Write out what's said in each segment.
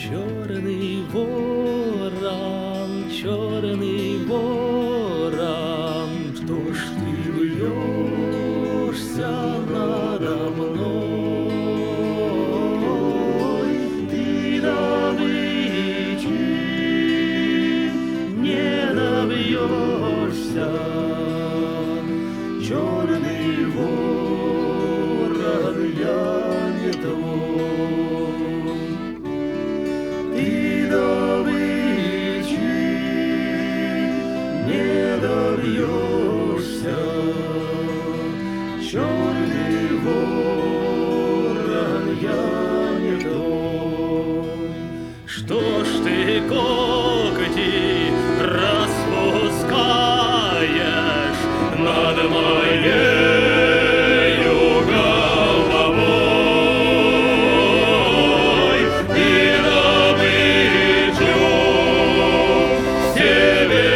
черный ворон, что ж ты вьешься надо мной? Ты добычи не добьешься, черный ворон, я не твой. Ты добычи не добьешься, черный ворон, я не твой. Что ж ты когти распускаешь над моею головой? И добычу себе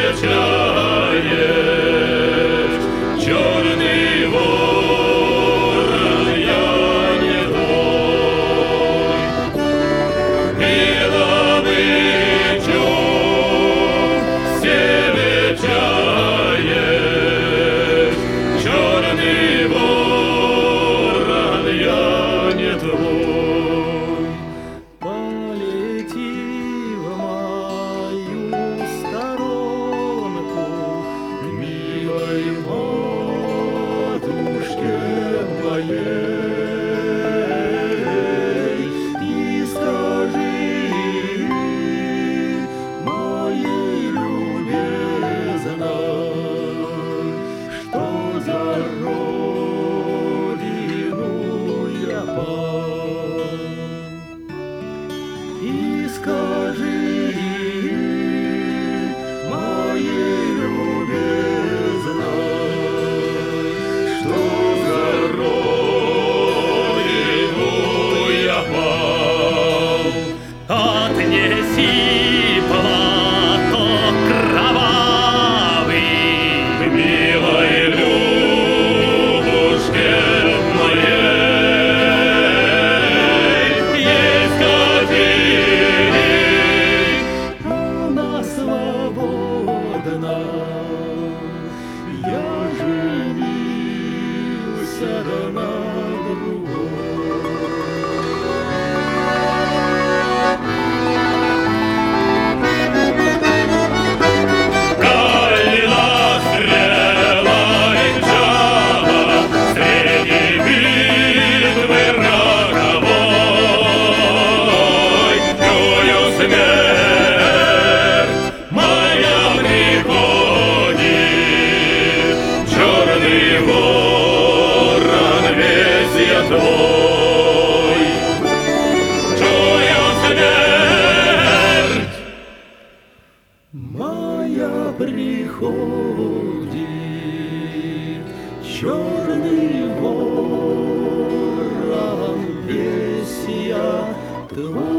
чаешь, черный ворон, я не твой. И добычу себе чаешь, черный ворон, я не твой. Полети в мою сторонку к милой матушке моей и скажи моей любезной, что за родину я пал. И скажи моей любезной, что за родину я пал. Отнеси платок кровавый к милой Любушке моей и скажи, она свободна, я женился на другой. Калина стрела венчала среди битвы роковой. Чую смерть моя приходит, черный ворон, весь я твой. Чую смерть моя приходит, черный ворон, весь я твой.